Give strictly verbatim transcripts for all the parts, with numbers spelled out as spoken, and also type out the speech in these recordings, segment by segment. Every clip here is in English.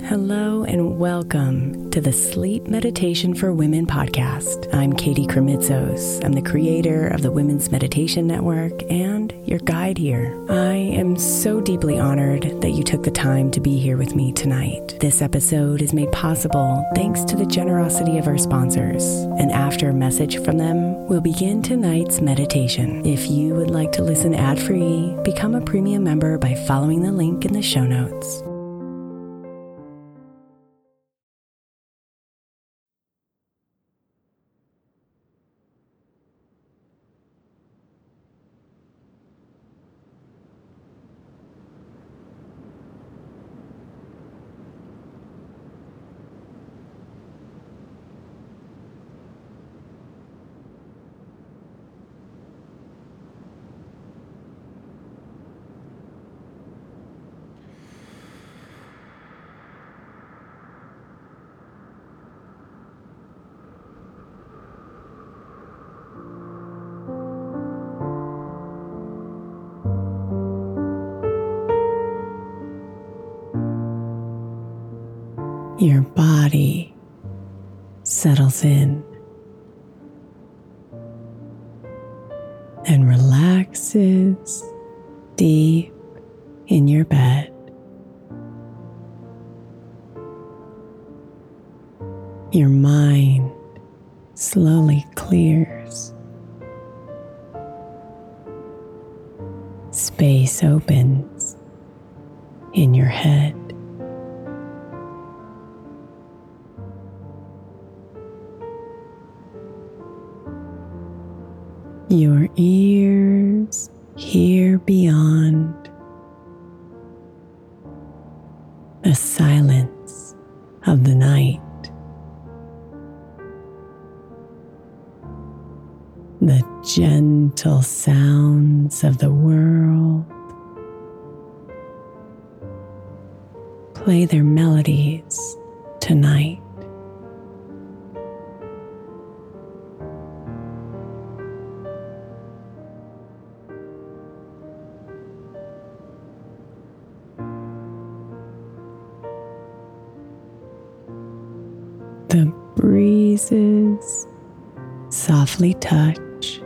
Hello and welcome to the Sleep Meditation for Women podcast. I'm Katie Kremitzos. I'm the creator of the Women's Meditation Network and your guide here. I am so deeply honored that you took the time to be here with me tonight. This episode is made possible thanks to the generosity of our sponsors. And after a message from them, we'll begin tonight's meditation. If you would like to listen ad-free, become a premium member by following the link in the show notes. Your body settles in and relaxes deep in your bed. Your mind slowly clears. Space opens in your head. Your ears hear beyond the silence of the night, the gentle sounds of the world play their melodies tonight. The breezes softly touch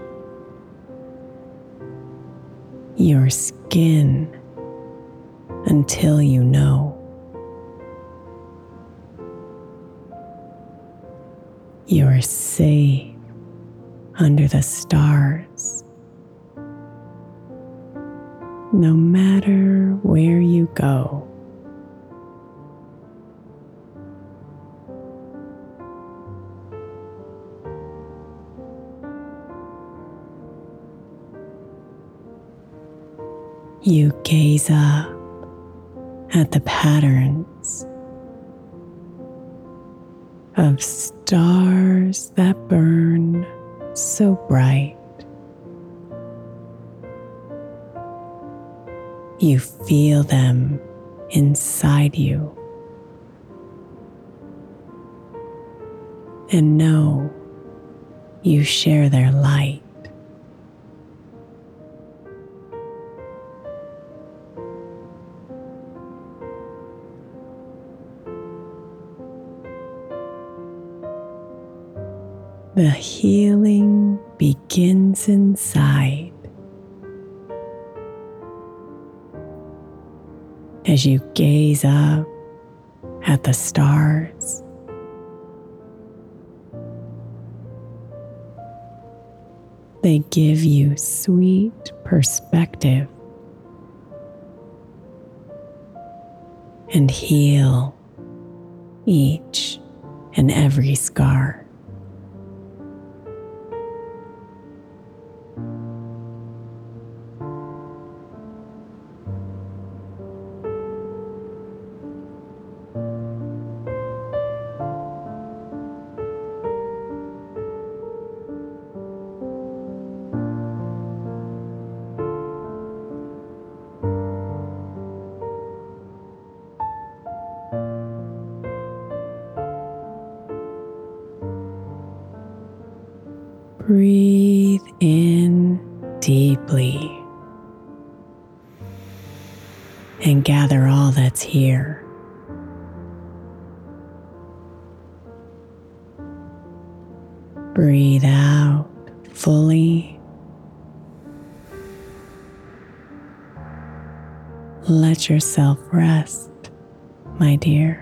your skin until you know you're safe under the stars. No matter where you go, you gaze up at the patterns of stars that burn so bright. You feel them inside you and know you share their light. The healing begins inside as you gaze up at the stars. They give you sweet perspective and heal each and every scar. Breathe in deeply and gather all that's here. Breathe out fully. Let yourself rest, my dear.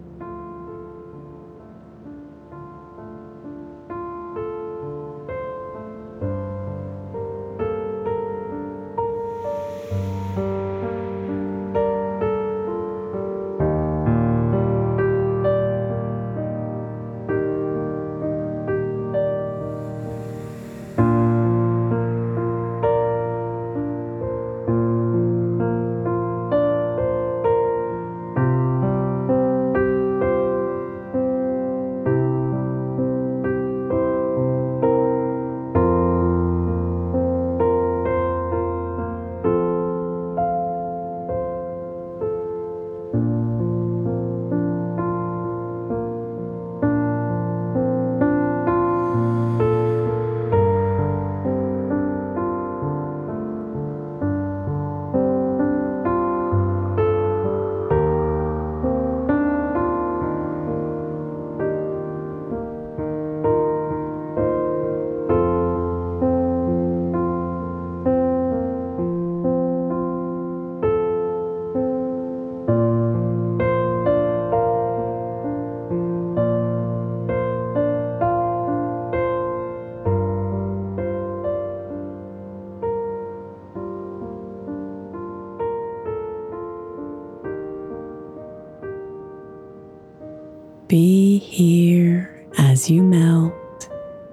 Be here as you melt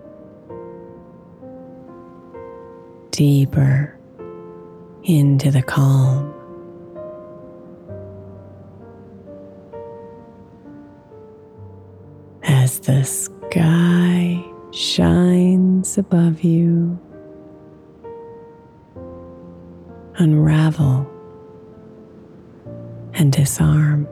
deeper into the calm. As the sky shines above you, unravel and disarm.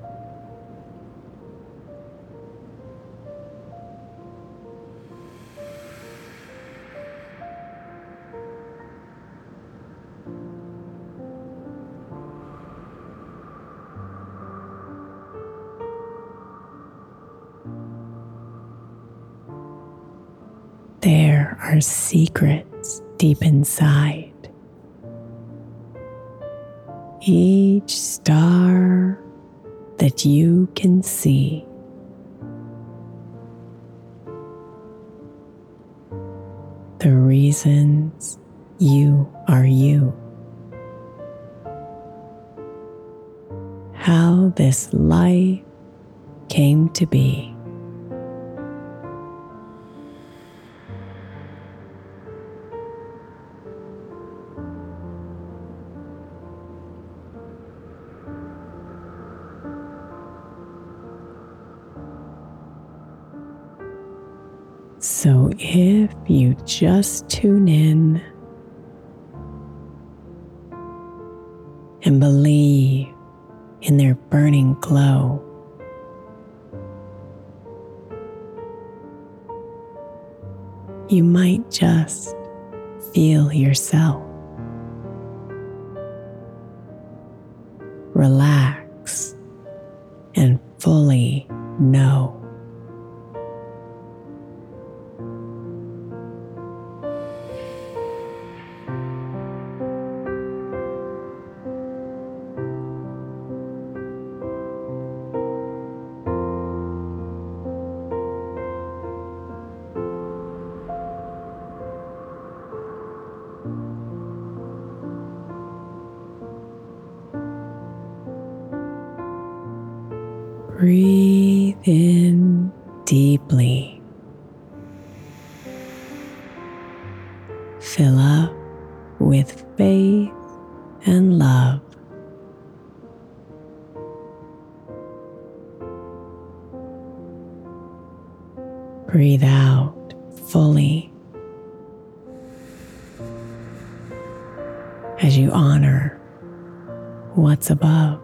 There are secrets deep inside. Each star that you can see. The reasons you are you. How this life came to be. So if you just tune in and believe in their burning glow, you might just feel yourself. Relax and fully know. Breathe in deeply. Fill up with faith and love. Breathe out fully as you honor what's above.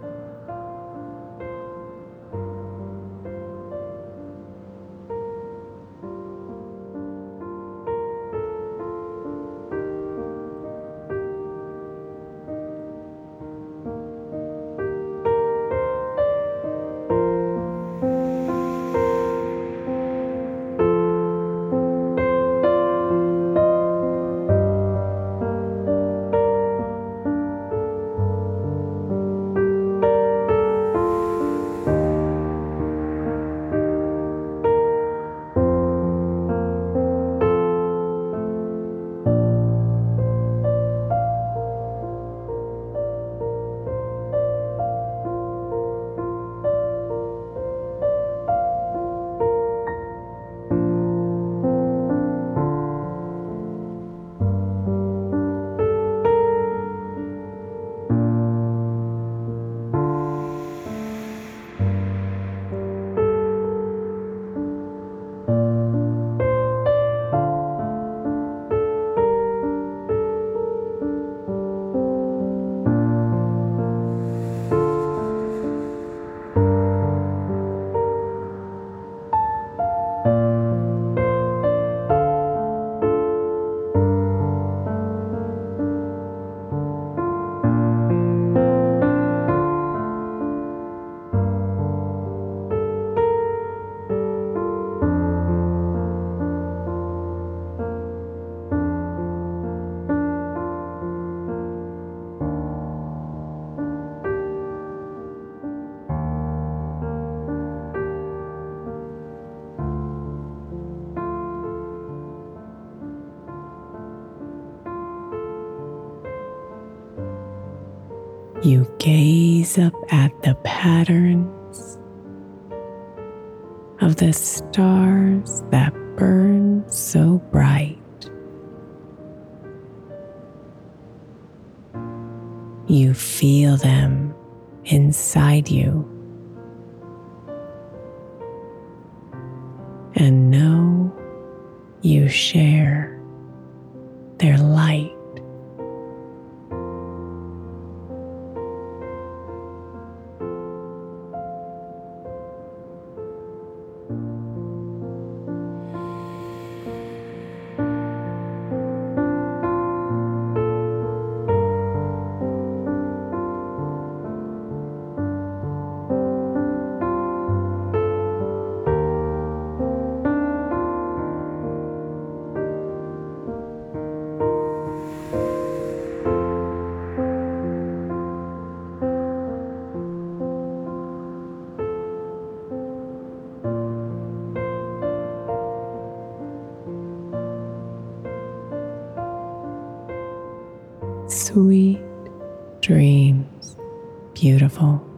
You gaze up at the patterns of the stars that burn so bright. You feel them inside you and know you share their light. Sweet dreams, beautiful.